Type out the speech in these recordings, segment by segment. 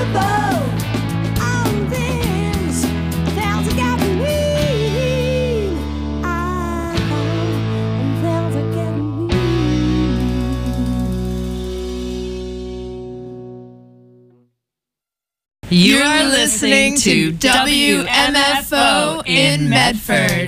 You're listening to WMFO in Medford.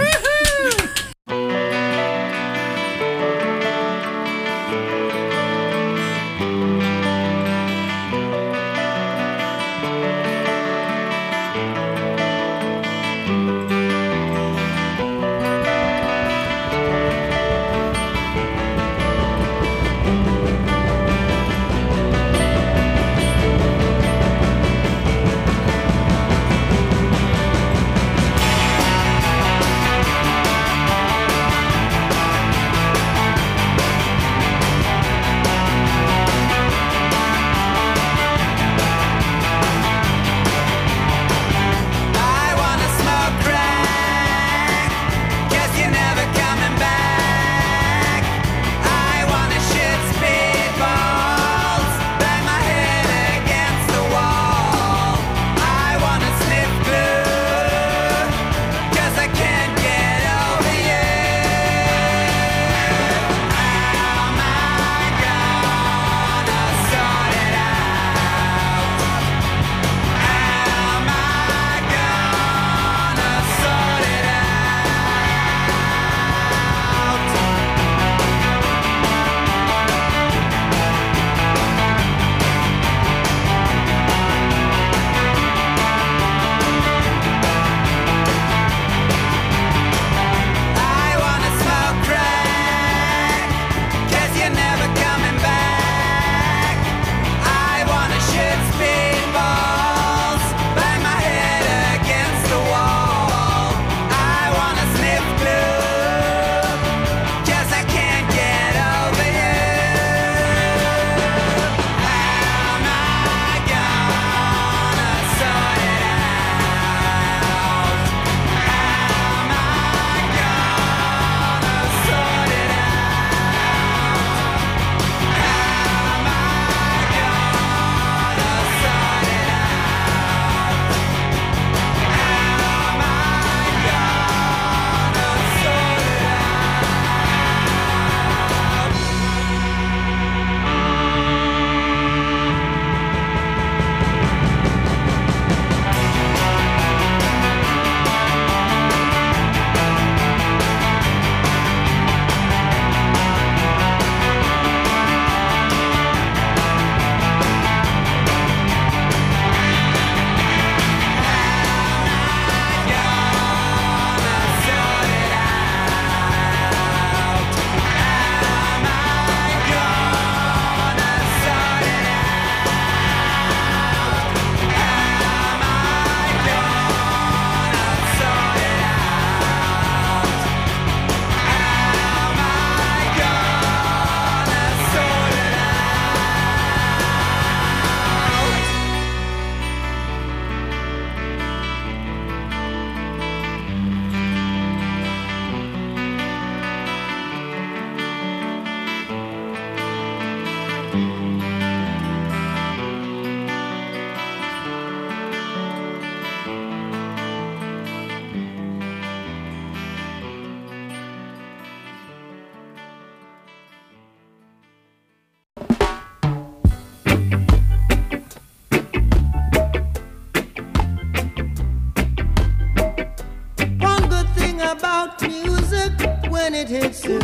it hits you.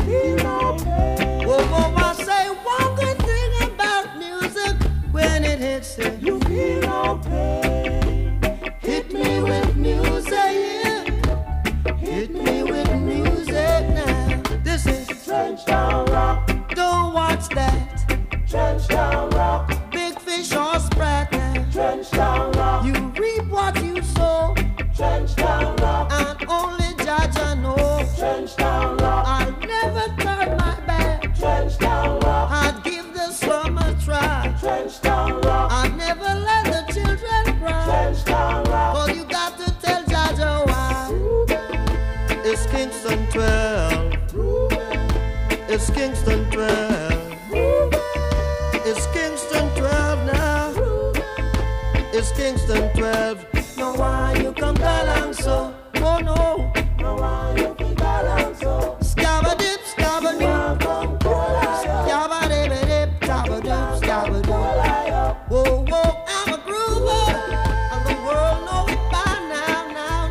Oh, I say one good thing about music. When it hits you, you feel no pain. Hit me with music. Hit me with music now. This is Trenchtown Rock. Don't watch that. Trenchtown Rock. Big fish or sprat now. Trenchtown Rock. You reap what you sow. Trenchtown Rock. And only Judge I know. Trenchtown Rock. I'll never turn my back. Trenchtown Rock. I'd give the slum a try. Trenchtown Rock. I'd never let the children It's Kingston 12. No, why you come down so? Oh no. No, why you come down so? Scabba-dip, scabba-dip. Scabba-dip-a-dip, scabba-dip, scabba-dip. Whoa, whoa, I'm a groover. And the world knows it by now,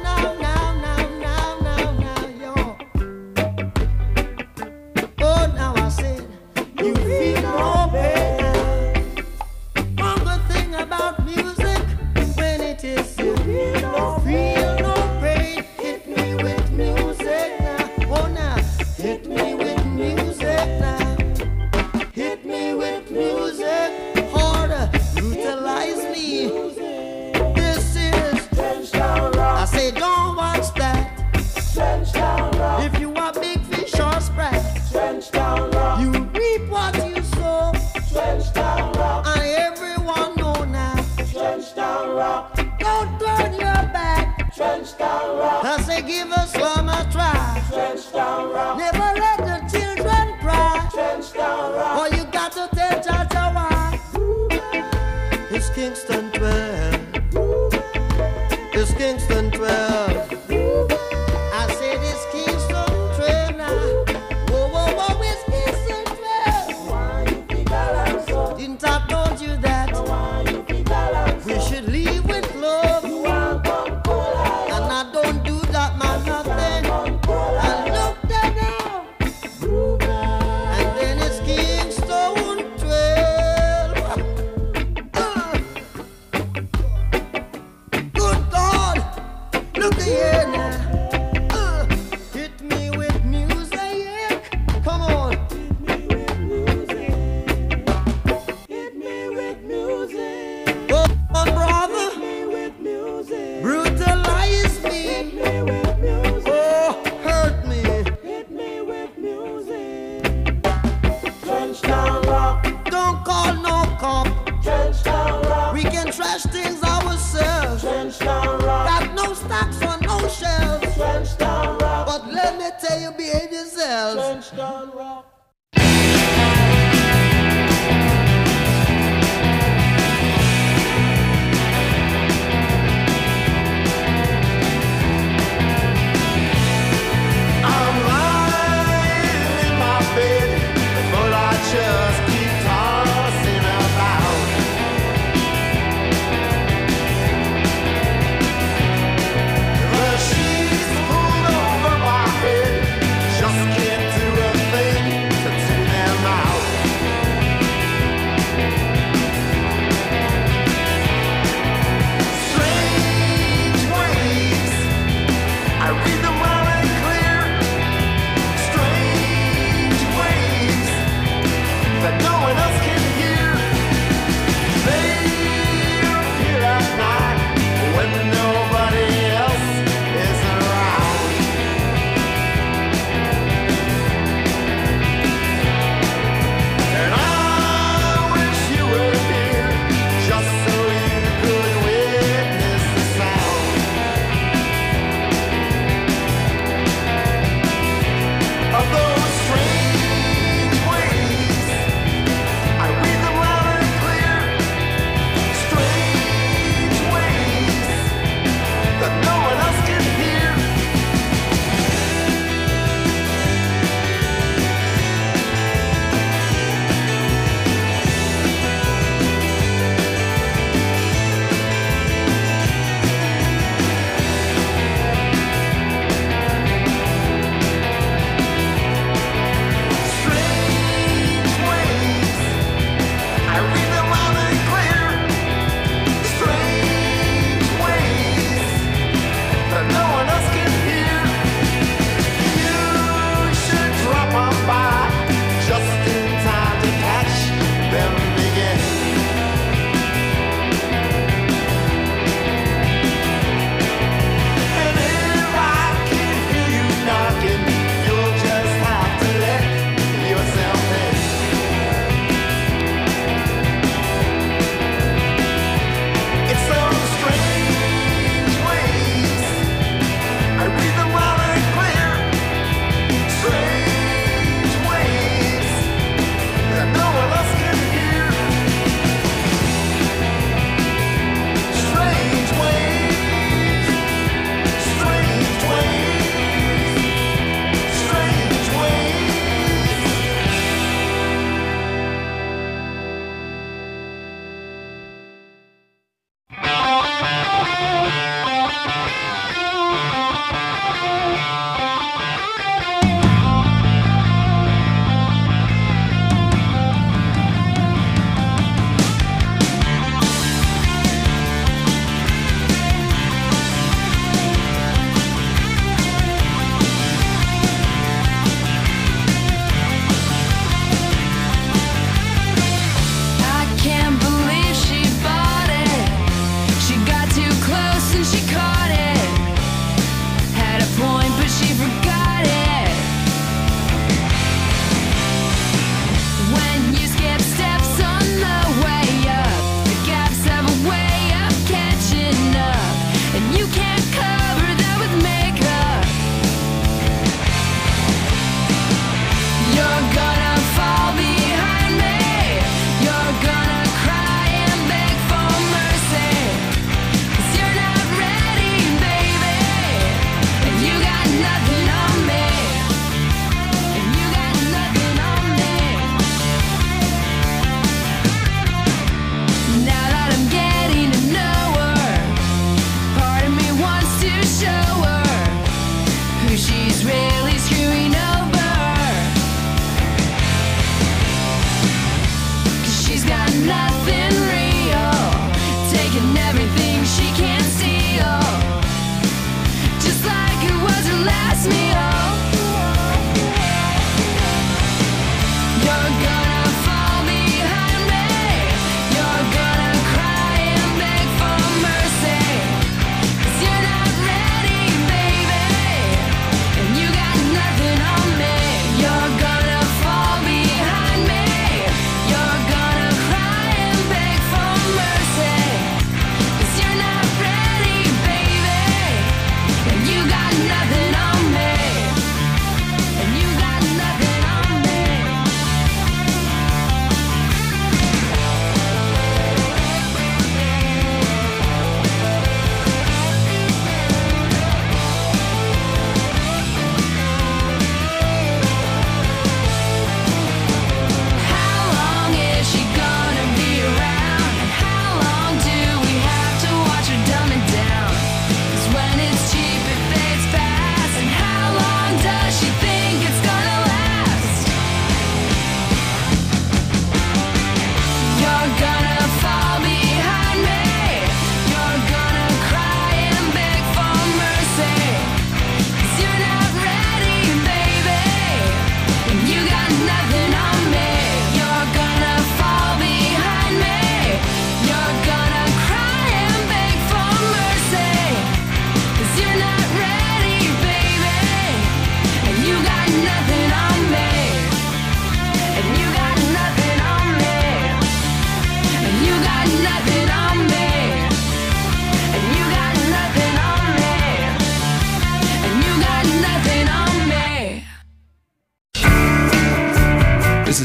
yo. Oh, now I said, you feel no pain. One good thing about music, when it is you feel no pain. Hit me with music now. Oh, now, hit me with music now. Hit me with music harder, brutalize me. This is I say don't watch that. If you are big fish or sprat, you reap what you sow. And everyone know now. Don't turn your back. I say give us one a try. Never let the children cry. Oh, you got to tell Jaja why. It's Kingston 12. It's Kingston 12. I said it's Kingston 12 now. Whoa, whoa, whoa, it's Kingston 12. Didn't I told you that? We should leave with love. And I don't do that, man, nothing. I look there now. And then it's Kingston 12. Good God, look at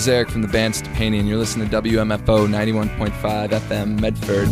is Eric from the band Stepani, and you're listening to WMFO 91.5 FM Medford.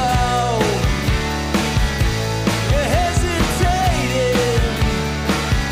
Hesitating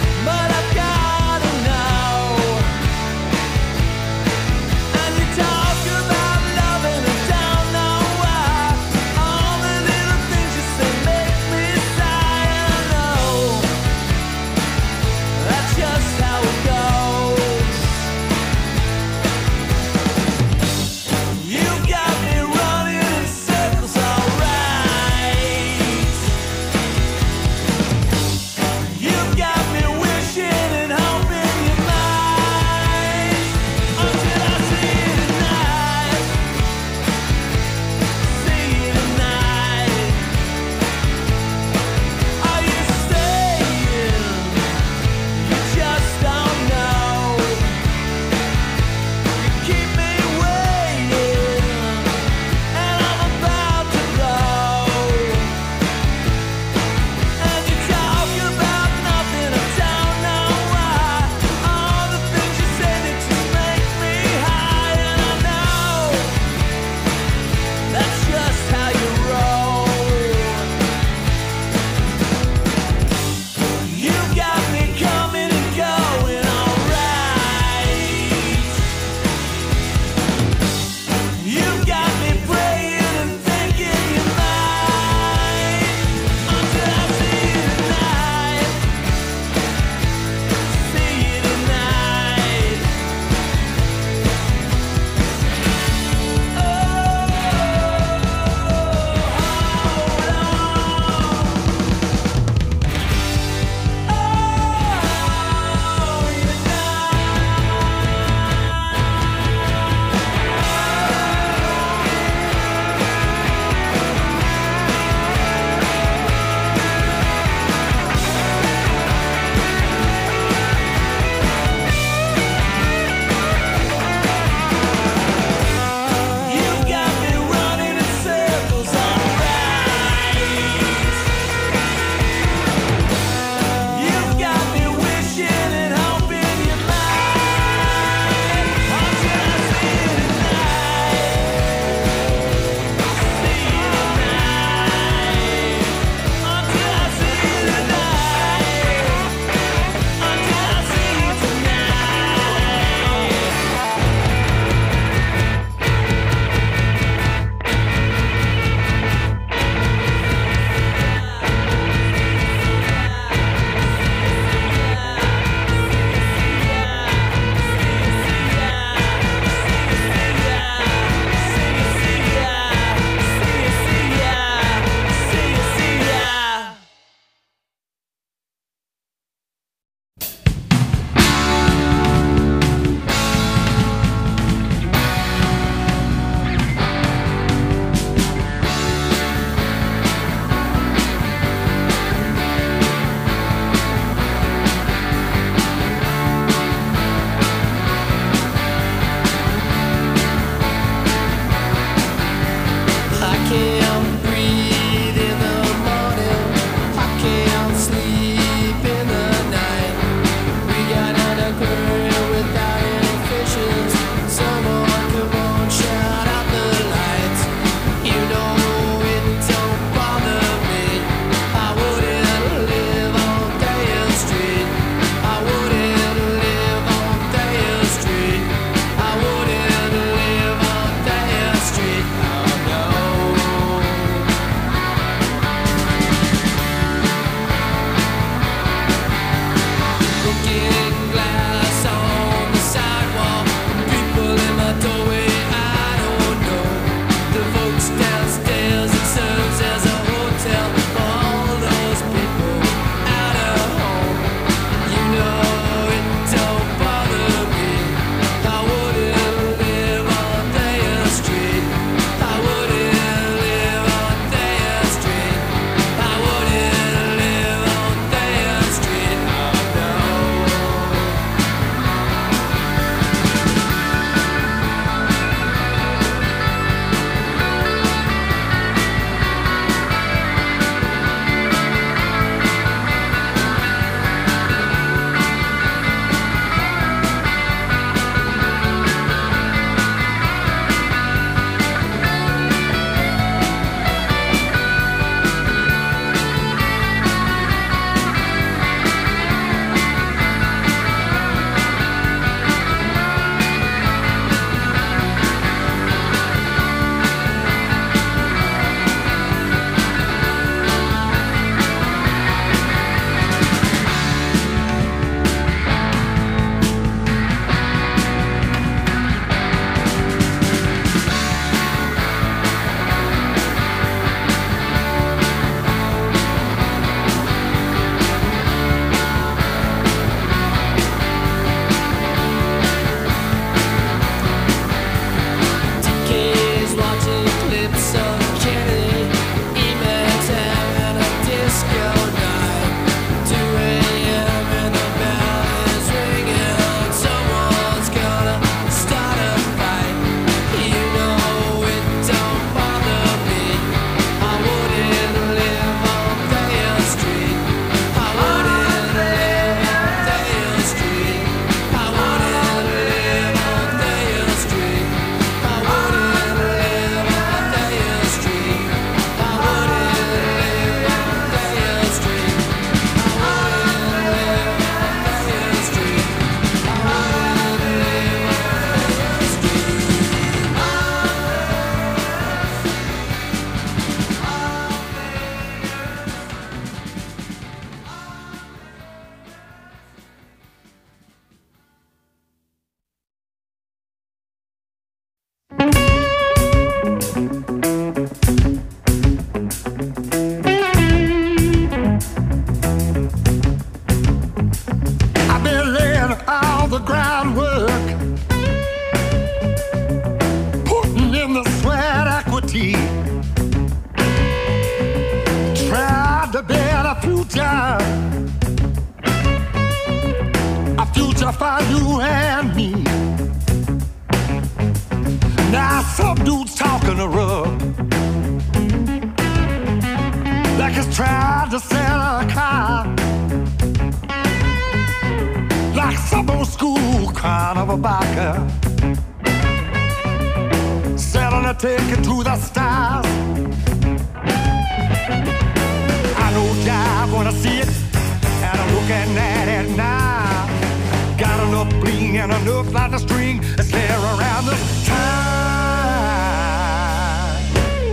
all the groundwork, putting in the sweat equity, tried to build a future for you and me. Now some dude's talking a rug, like he's trying to sell a car, like some old school carnival biker, selling a ticket to the stars. I know y'all wanna see it, and I'm looking at it now. Got enough bling and enough like a string to scare around the time.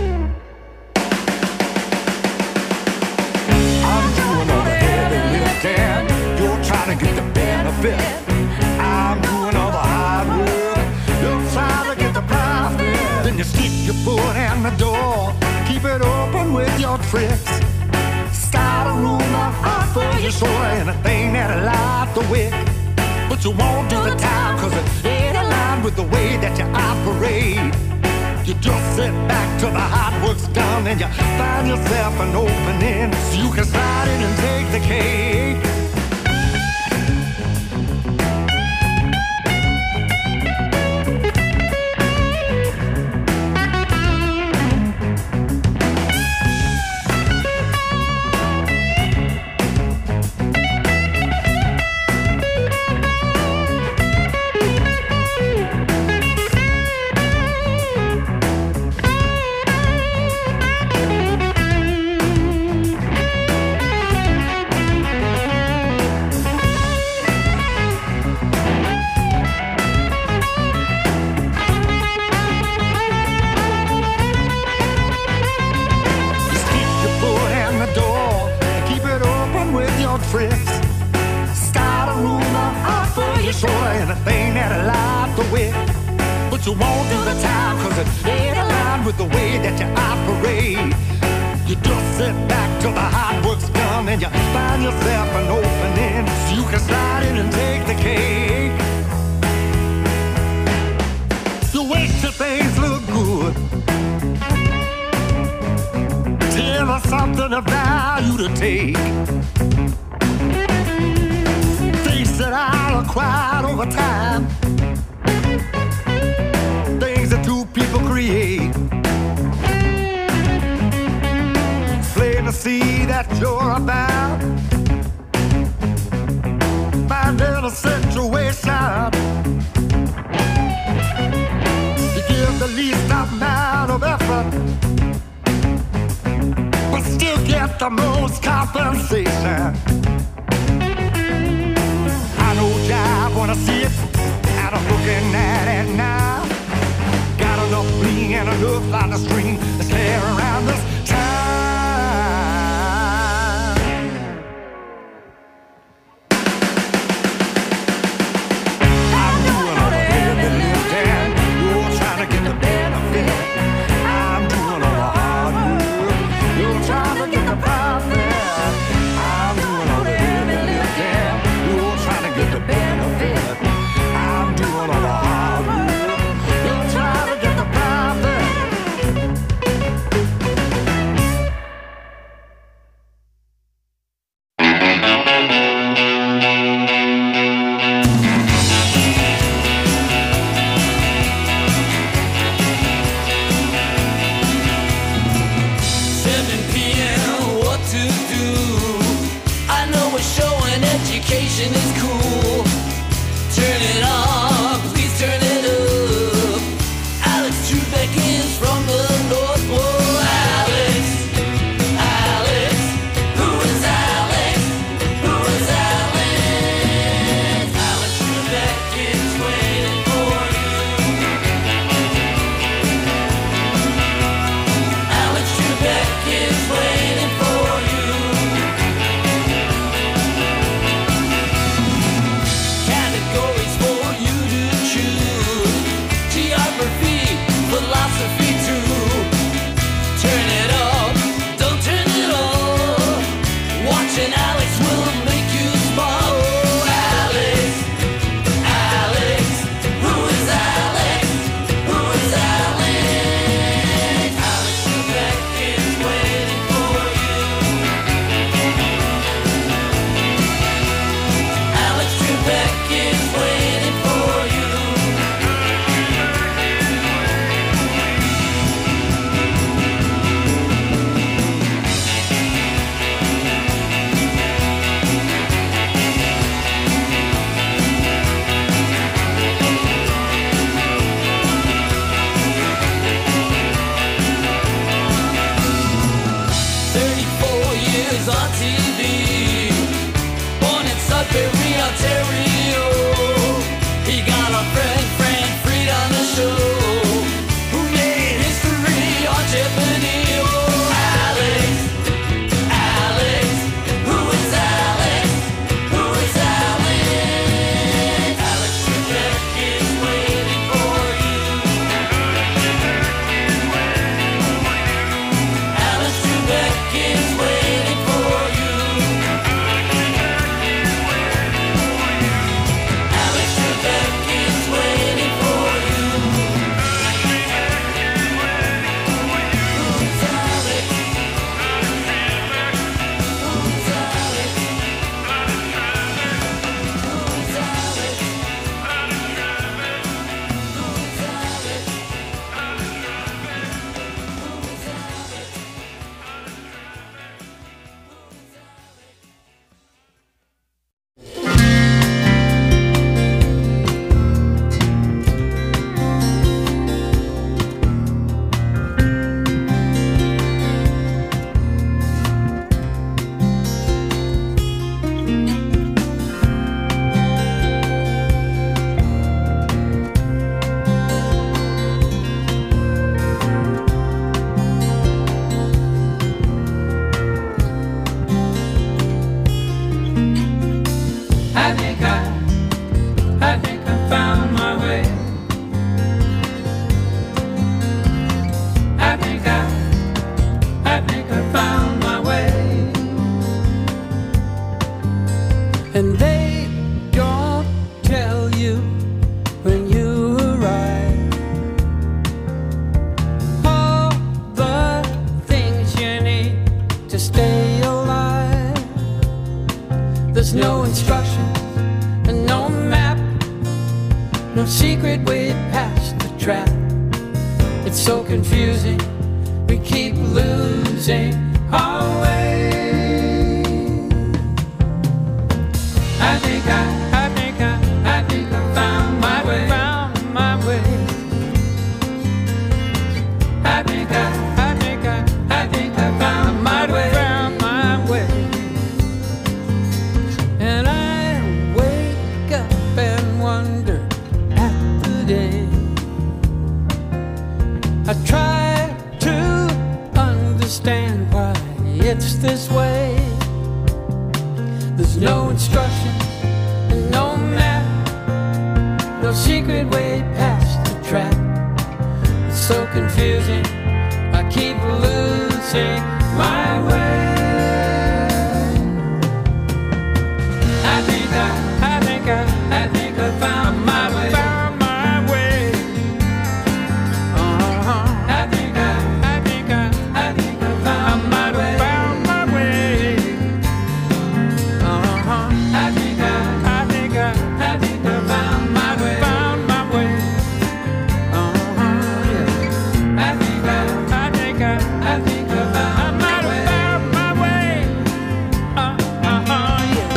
I'm doing all the heavy lifting, you're trying to get the benefit. I'm doing all the hard work, you're trying to get the profit. Then you stick your foot in the door, keep it open with your tricks. Start a rumor for your soul, anything that'll light the wick. But you won't do the time, cause it ain't aligned with the way that you operate. You just sit back till the hard work's done, and you find yourself an opening so you can slide in and take the cake. Start a rumor for your soul, anything that'll light the wick. But you won't do the time, cause it ain't aligned with the way that you operate. You just sit back till the hard work's done, and you find yourself an opening so you can slide in and take the cake. You wait till things look good, till there's something of value to take. That I'll acquire over time, things that two people create. It's plain to see that you're about finding a situation to give the least amount of effort, but still get the most compensation. I know y'all wanna see it, and I'm looking at it now. Got enough bling and enough line to string to scare around this time. I'm doing all the heavy lifting, you're trying to get the benefit. I'm doing all the hard work, you're trying to get the profit. I'm doing all the heavy lifting, you're trying to get the benefit. I'm doing all the hard work, you're trying to get the profit. Education is cool. Turn it on, please turn it up. Alex Trebek is from the North Pole. Alex, Alex, who is Alex? Who is Alex? Alex Trebek is waiting for you. Alex Trebek is waiting for you. Categories for no secret way past the trap. It's so confusing, we keep losing our way. I think I found my way. Found my way. I think I found my way. Found my way. And I wake up and wonder at the day. I try to understand why it's this way. There's no instruction and no map, no secret way past the trap. It's so confusing, I keep losing my way. I think I found my way. Found my way. I think I found my way. Found my way. I think I found my way. Found my way. Yeah. I think I found my way. Found my way. Yeah.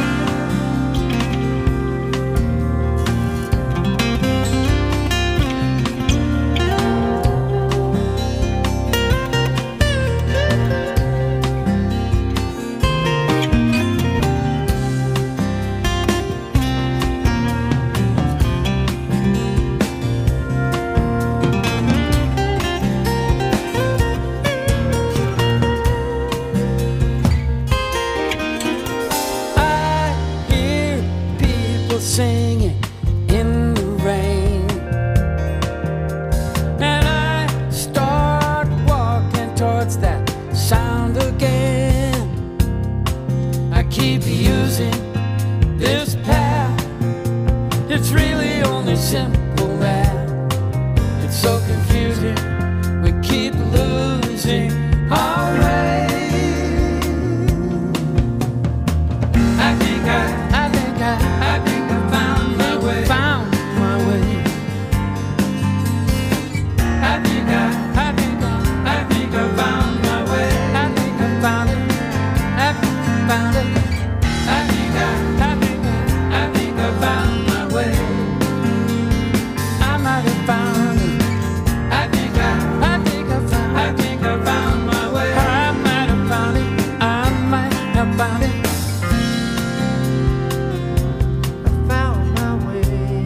I hear people singing in the rain, and I start walking towards that sound again. I keep using this path, it's really only simple math. It's so confusing, we keep losing our way. I think I found my way. Found my way. I think I found my way. I think I found it. I found it. I think I found my way. I might have found it. I think I found my way. I might have found it. I might have found it. Found my way.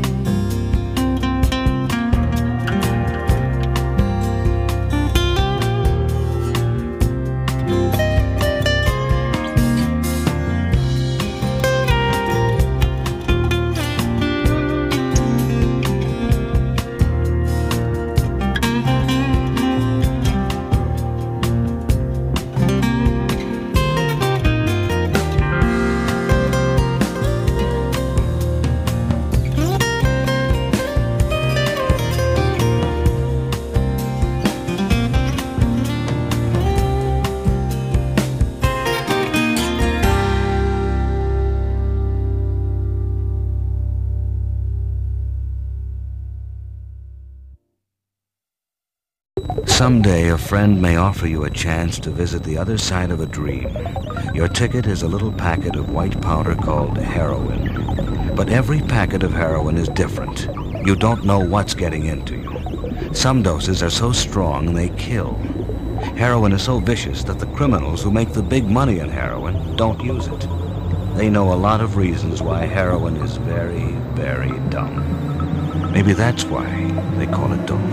Someday a friend may offer you a chance to visit the other side of a dream. Your ticket is a little packet of white powder called heroin. But every packet of heroin is different. You don't know what's getting into you. Some doses are so strong they kill. Heroin is so vicious that the criminals who make the big money in heroin don't use it. They know a lot of reasons why heroin is very, very dumb. Maybe that's why they call it dope.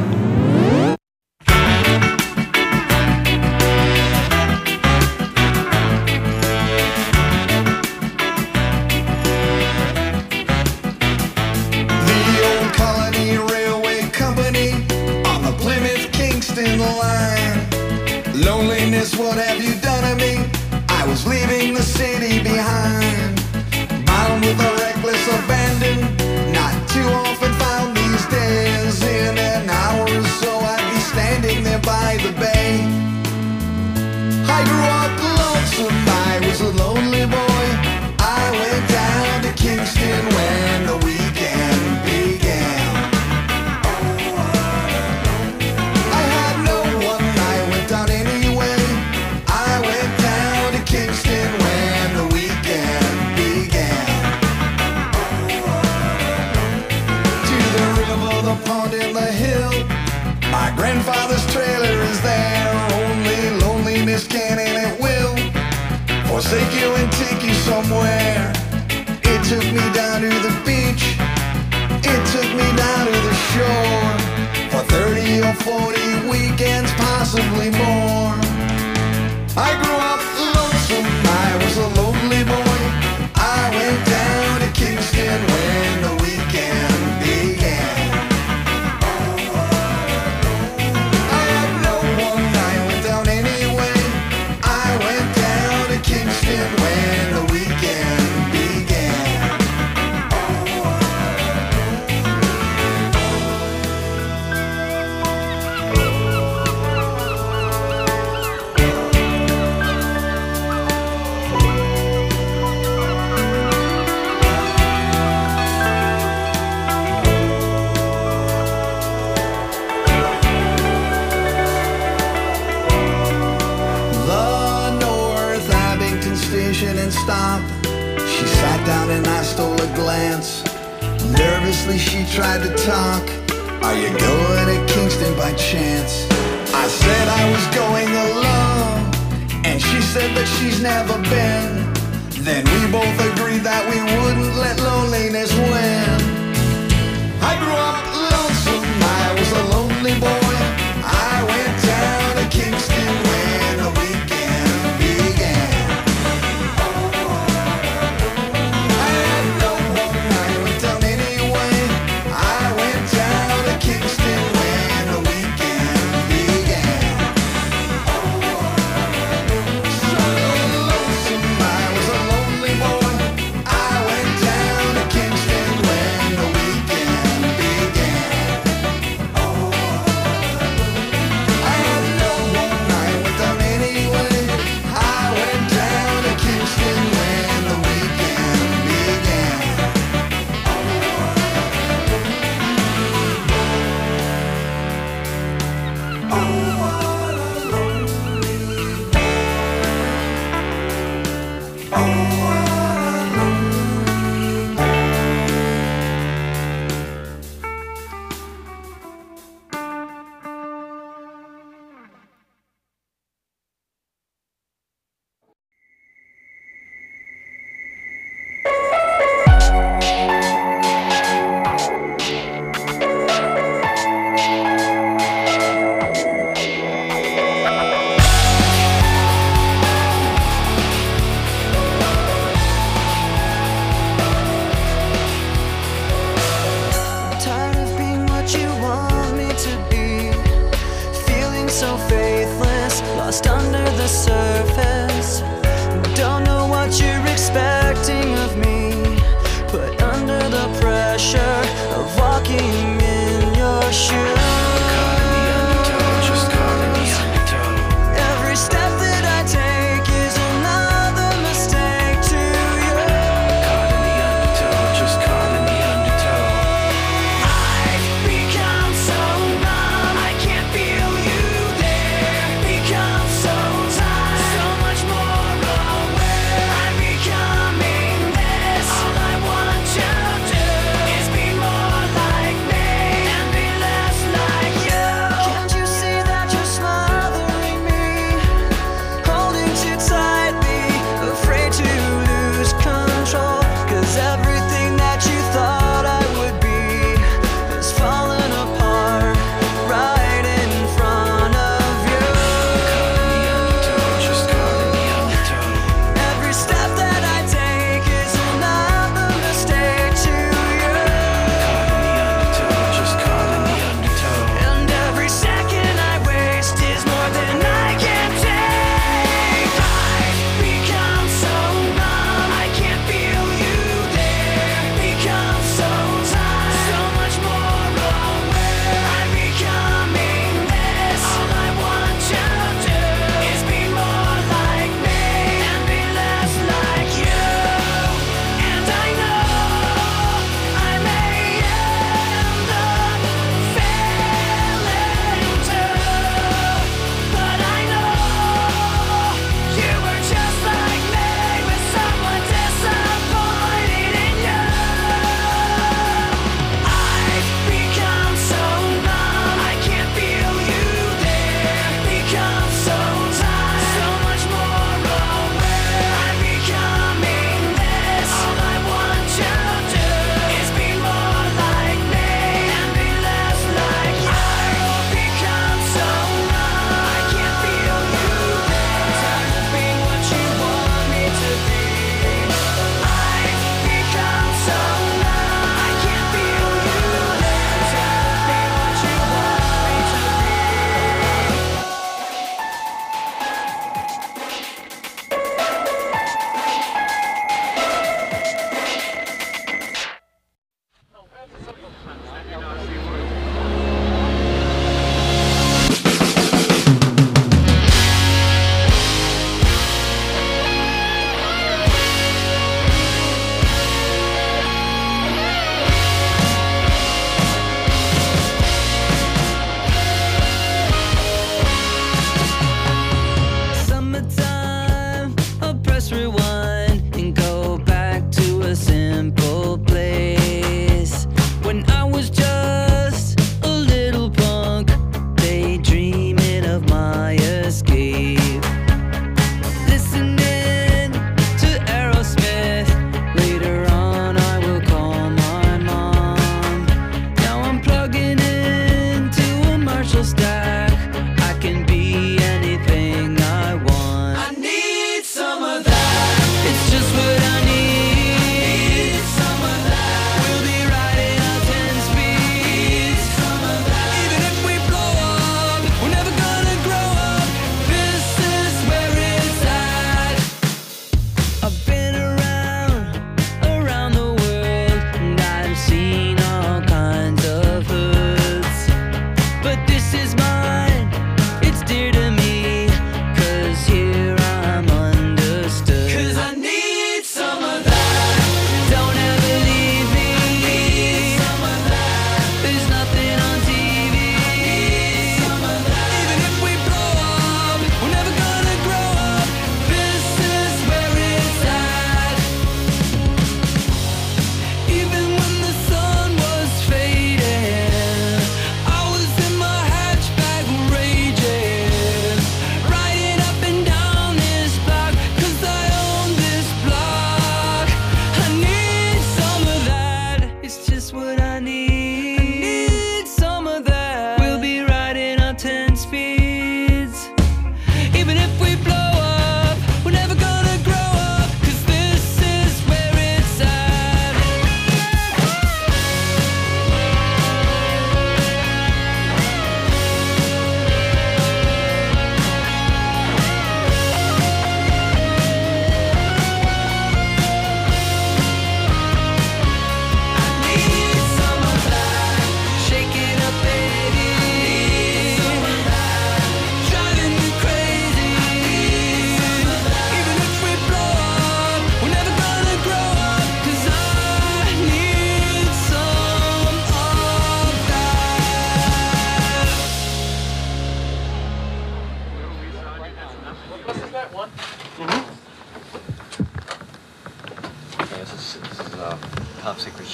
Loneliness, what have you done to me? I was leaving the city behind, bound with a reckless abandon. Not too often found these days in an hour or so. on the hill. My grandfather's trailer is there. Only loneliness can and it will forsake you and take you somewhere. It took me down to the beach. It took me down to the shore for 30 or 40 weekends, possibly more. I grew up lonesome, I was a lonely boy. I went down to Kingston when the weekend began. I had no one, I went down anyway. I went down to Kingston when the weekend began. And stop. She sat down and I stole a glance. Nervously she tried to talk. Are you going to Kingston by chance? I said I was going alone, and she said that she's never been. Then we both agreed that we wouldn't let loneliness win. I grew up lonesome, I was a lonely boy. I went down to Kingston when the weekend began. All I want you to do is be more like me and be less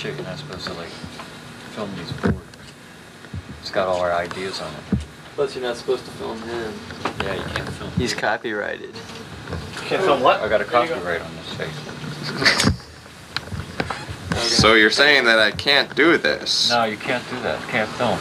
chick and I'm supposed to like film these boards. It's got all our ideas on it. Plus you're not supposed to film him. Yeah, you can't film. He's copyrighted. Can't film what? I got a copyright on this face. So you're saying that I can't do this? No, you can't do that. Can't film.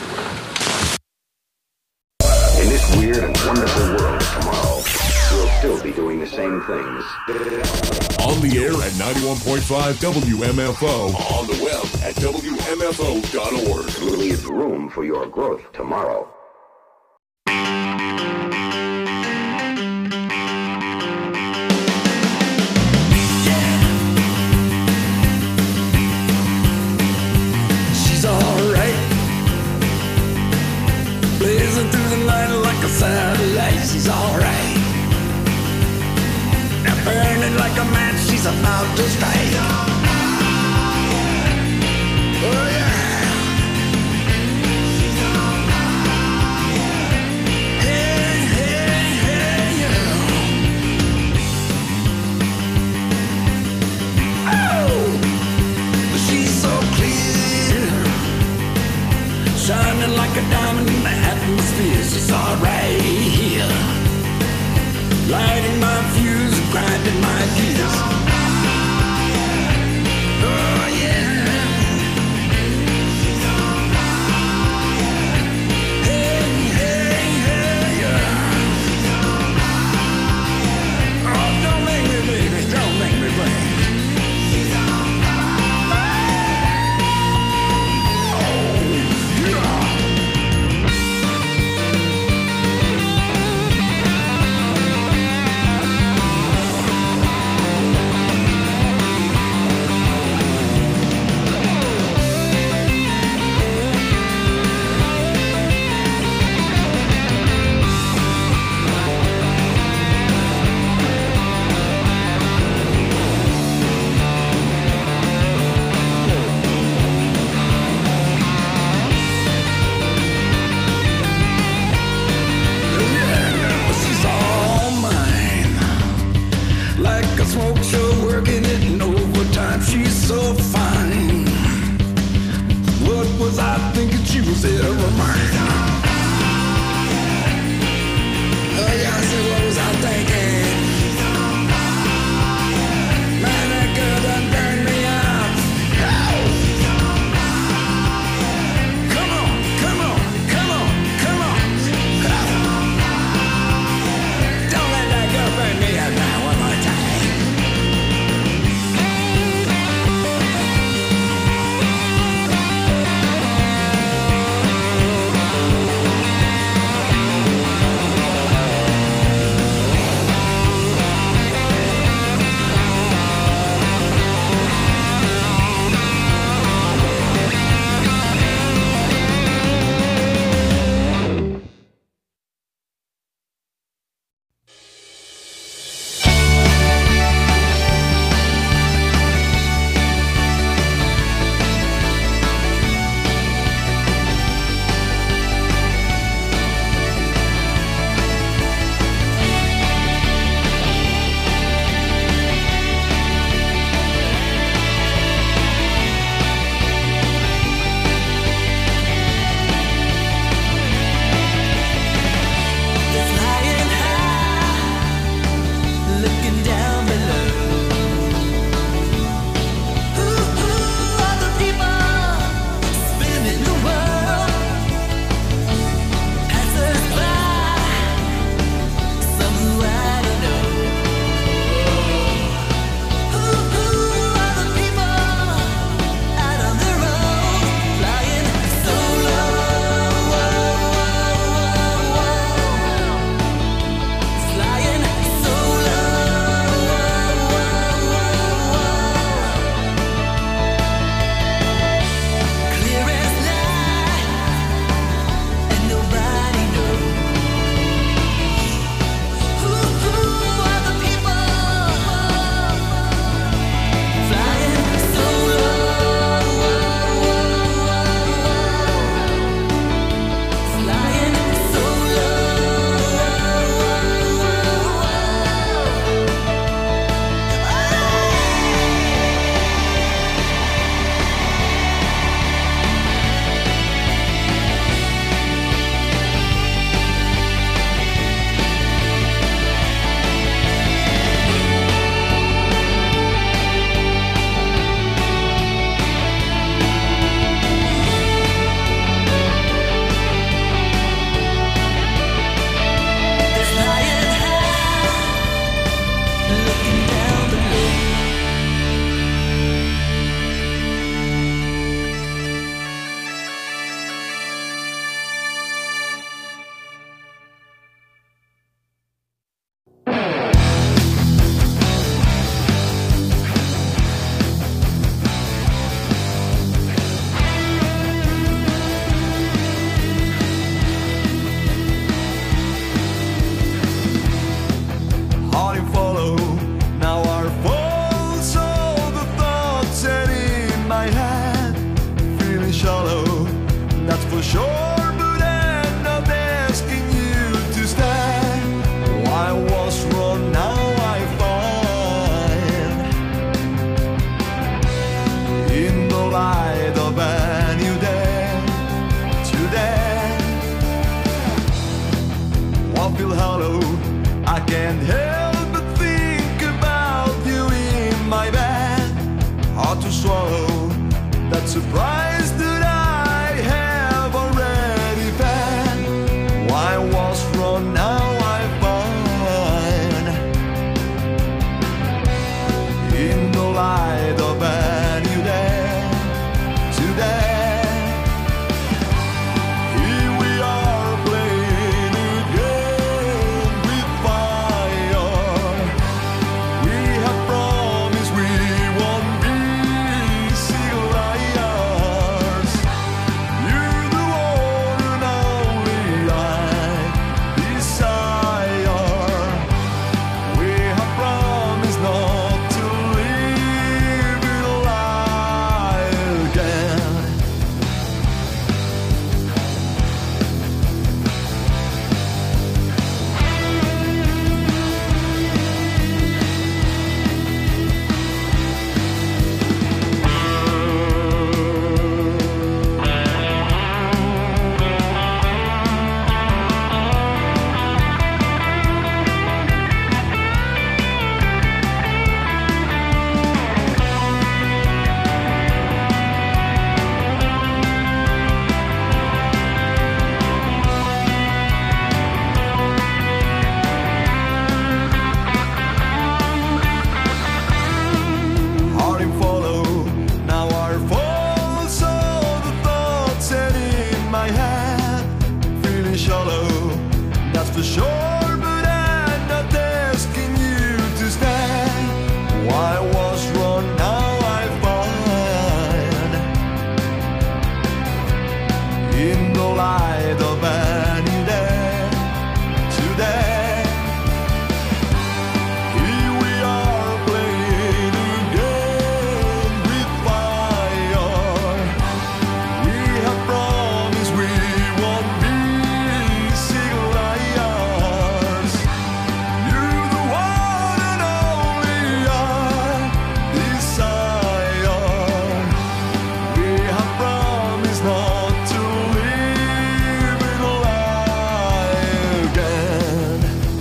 In this weird and wonderful world tomorrow, we'll still be doing the same things. On the air at 91.5 WMFO. On the web at WMFO.org. Leave room for your growth tomorrow. She's alright, blazing through the night like a satellite. She's alright, now burning like a match. She's about to strike. Oh yeah. Hey, hey, hey, yeah. Oh, she's so clear, shining like a diamond in the atmosphere. She's alright here, lighting my fuse, grinding my gears. Oh yeah. Hey, hey, hey, yeah. Oh, don't make me, baby, don't make me wait. Smoke show, working it in overtime. She's so fine. What was I thinking? She was ever mine. Oh yeah, I said, what was I thinking? Man, that girl done burned me out. Ow. Come on, come on, come on, come on. Don't let that girl burn me out now one more time. shore, but I'm not asking you to stay. I was wrong, now I find. In the light of a new day, today, I feel hollow. I can't help but think about you in my bed. Hard to swallow that surprise that I have already felt. Why was wrong, now I find. In the light of a new day, today, here we are playing again with fire. We have promised we won't be single liars. You're the one and only I desire. We have promised not to live in a lie again. Hard and follow, now our faults all the thoughts set in my head. Feeling shallow, that's for sure, but I'm not asking you to stay. Why was wrong, now I find. In the light of a new day, today, here we are playing again with fire. We have promised we won't be single liars. You're the one and only I desire. We have promised not to live in a lie again.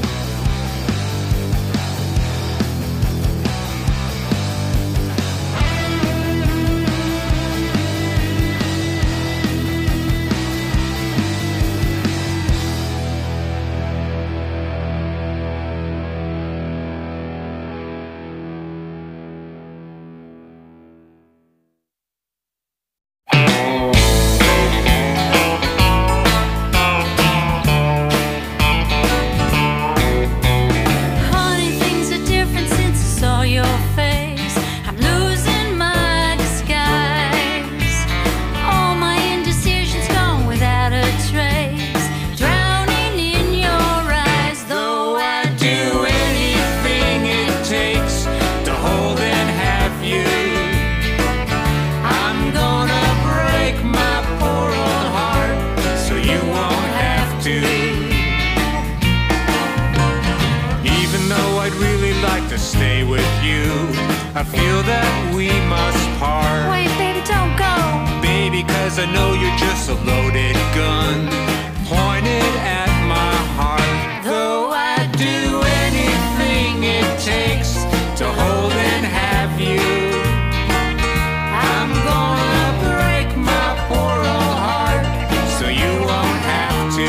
Honey, things are different since I saw your face. I'm losing my disguise. All my indecision's gone without a trace. Drowning in your eyes, though I'd do anything it takes to hold and have you. I'm gonna break my poor old heart so you won't have to. Even though I'd really like to stay with you, I feel that we must part. Wait, baby, don't go. Baby, 'cause I know you're just a loaded gun pointed at my heart. Though I'd do anything it takes To hold and have you, I'm gonna break my poor old heart so you won't have to.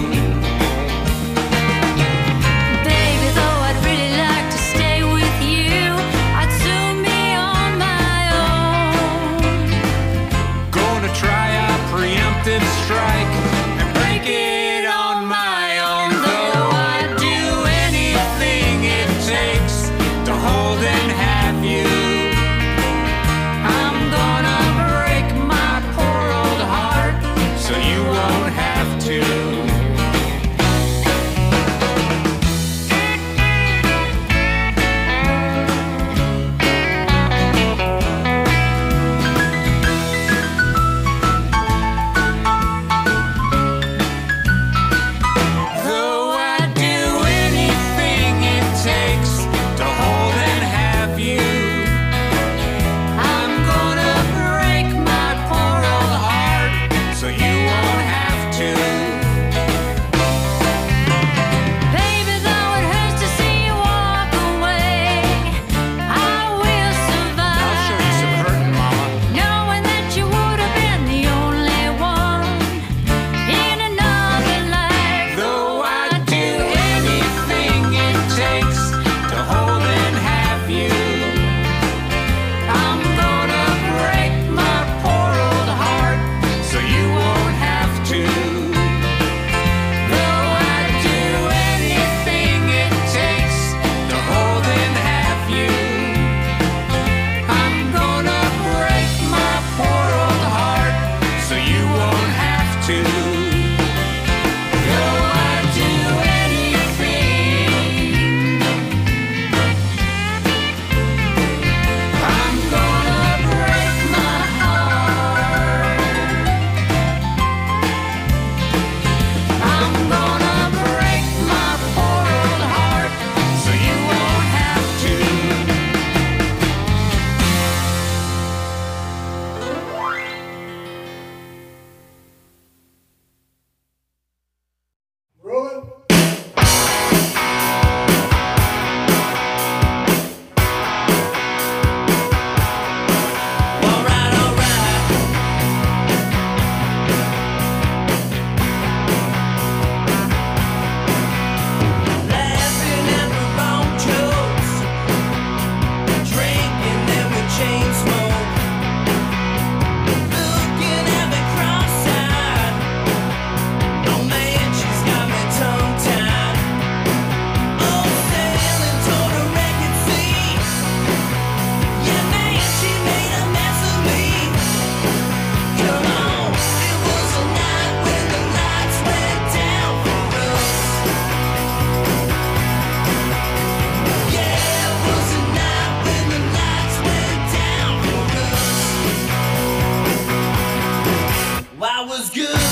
Baby, though I'd really like to stay with you, I'd soon be on my own. Gonna try a preemptive strike and break it on my own. Though I'd do anything it takes to hold and have you, I'm gonna break my poor old heart so you won't have to. was good.